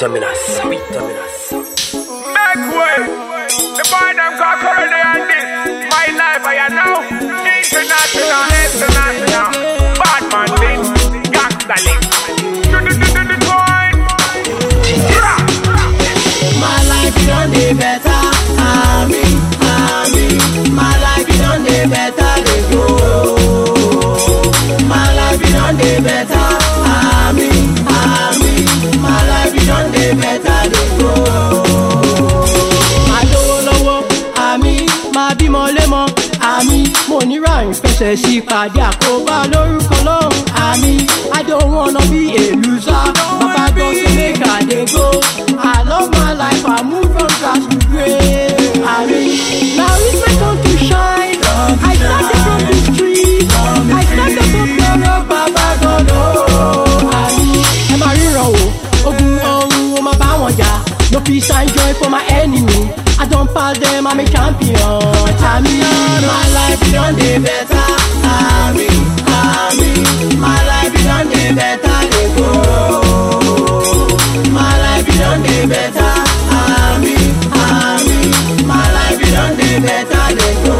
Vitaminas. Make way. The boy them got currently on this. My life I know. International. Batman thing. Gangsta link. To the point. My life is on the better. My life is on the better. They go. My life is on the better. My life is on the better. They go. My lọ́wọ́ àmì máa bímọ lẹ́mọ àmì mo ní ráyìn fẹsẹ̀ sí pàdé àkóbá lórúkọ lọ́hùn àmì I don't wanna be a loser. Papa God say make I dey go. I love my life. I move from grass to grace. Now it's my turn to shine. I started from the street. I started from the road. Papa God ẹ máa ríran o ogun ọ̀run o máa bá wọn jà. No peace and joy for my enemy. I don't pass them, I'm a champion. My life is on the better. My life is on the better. They go. My life is on the better. My life is on the better. They go.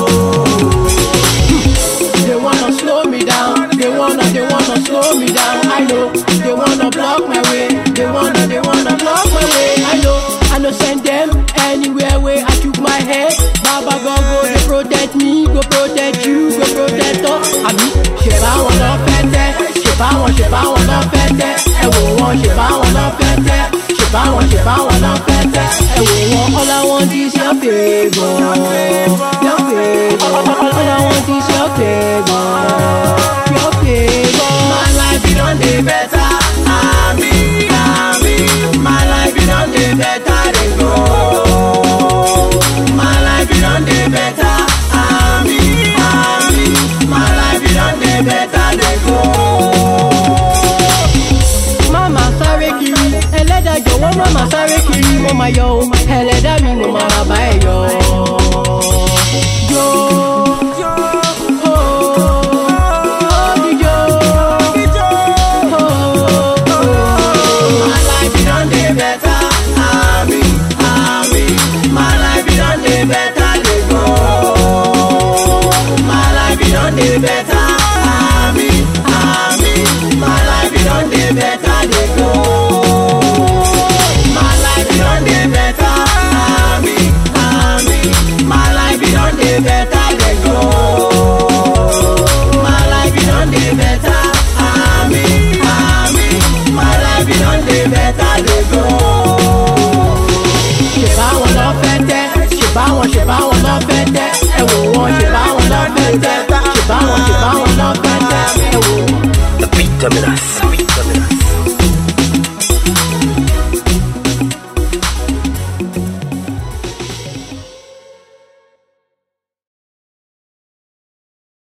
They wanna slow me down. They wanna slow me down. I know. They wanna block my way. They wanna block my way. I know send them anywhere where I took my head. Baba God go to protect me, go protect you, go protect us. Àbí ṣe bá wọn lọ fẹ́ tẹ́, ṣe bá wọn lọ fẹ́ tẹ́. Ẹ wò wọ́n ṣe bá wọn lọ fẹ́ tẹ́, ṣe bá wọn lọ fẹ́ tẹ́. Ẹ wò wọ́n all I want is your favour, your favour. All I want is your favour, your favour. My life is on the better. My life is on the better. They go. My life is on the better. My life is on the better. They go. Mama sáré kiri, ẹlẹ́dàá jọ̀wọ́ mama sáré kiri, mo máa yọ o, ẹlẹ́dàá mi mo máa bá ẹ yọ. Better, my life is on the better, they go. My life is on the better, my life is on the better, they go. My life is on the better, my life is on the better, they go. Ṣé bá wọn lọ fẹ́ tẹ́, ṣé bá wọn lọ fẹ́ tẹ́, ẹ wò wọ́n ṣé bá wọn lọ fẹ́ tẹ́. Bow,